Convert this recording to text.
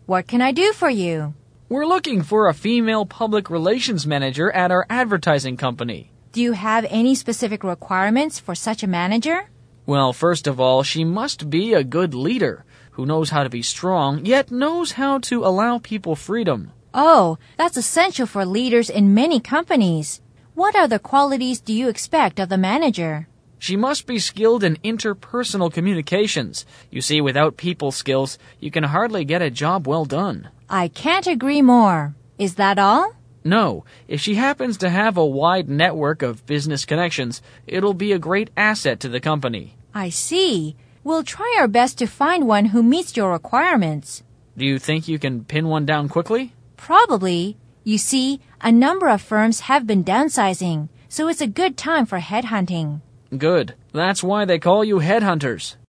What can I do for you? We're looking for a female public relations manager at our advertising company. Do you have any specific requirements for such a manager? Well, first of all, she must be a good leader who knows how to be strong, yet knows how to allow people freedom. Oh, that's essential for leaders in many companies. What other qualities do you expect of the manager? She must be skilled in interpersonal communications. You see, without people skills, you can hardly get a job well done. I can't agree more. Is that all? No, if she happens to have a wide network of business connections, it'll be a great asset to the company. I see. We'll try our best to find one who meets your requirements. Do you think you can pin one down quickly? Probably. You see, a number of firms have been downsizing, so it's a good time for headhunting. Good. That's why they call you headhunters.